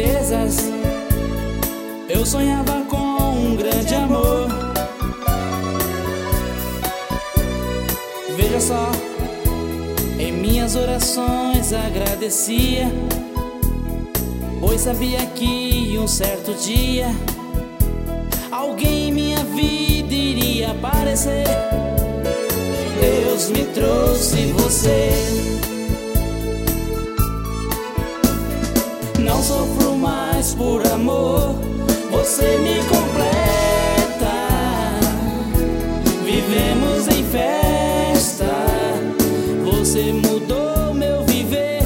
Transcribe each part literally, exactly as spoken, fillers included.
tristezas. Eu sonhava com um grande amor. Veja só, em minhas orações agradecia, pois sabia que um certo dia alguém em minha vida iria aparecer. Deus me trouxe você. Não sofro mais por amor, você me completa. Vivemos em festa, você mudou meu viver.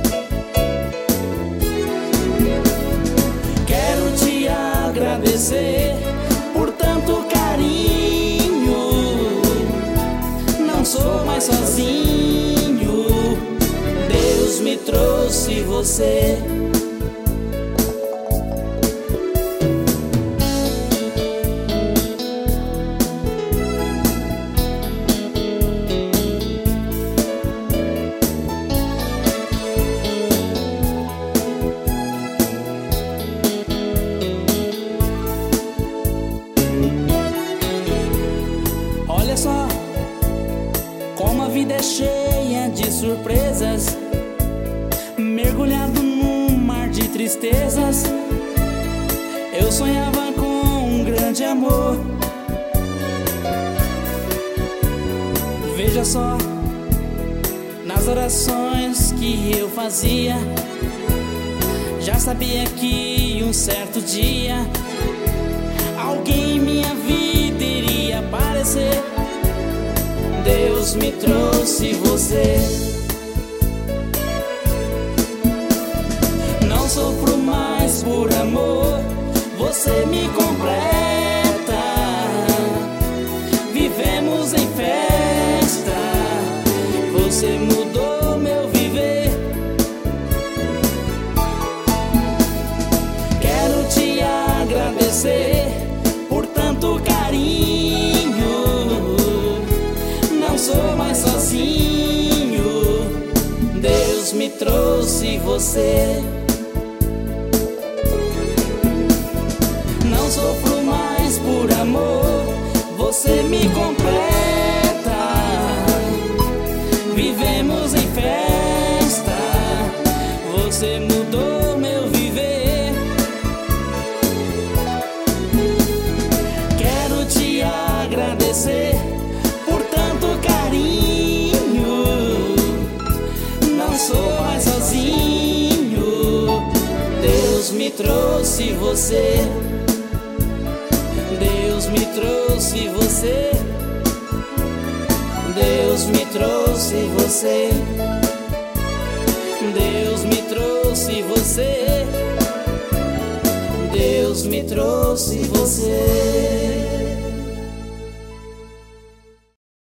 Quero te agradecer por tanto carinho. Não sou mais sozinho, Deus me trouxe você. Olha só como a vida é cheia de surpresas, mergulhado num mar de tristezas. Eu sonhava com um grande amor. Veja só, nas orações que eu fazia, já sabia que um certo dia alguém em minha vida iria aparecer. Deus me trouxe você. Não sofro mais por amor, você me completa. Vivemos em festa, você mudou meu viver. Quero te agradecer por tanto carinho. Não sou mais sozinho, Deus me trouxe você. Não sofro mais por amor, você me completa. Vivemos em festa, você mudou meu viver. Quero te agradecer por tanto carinho. Não sou mais sozinho, Deus me trouxe você. Deus me trouxe você. Deus me trouxe você. Deus me trouxe você. Deus me trouxe você.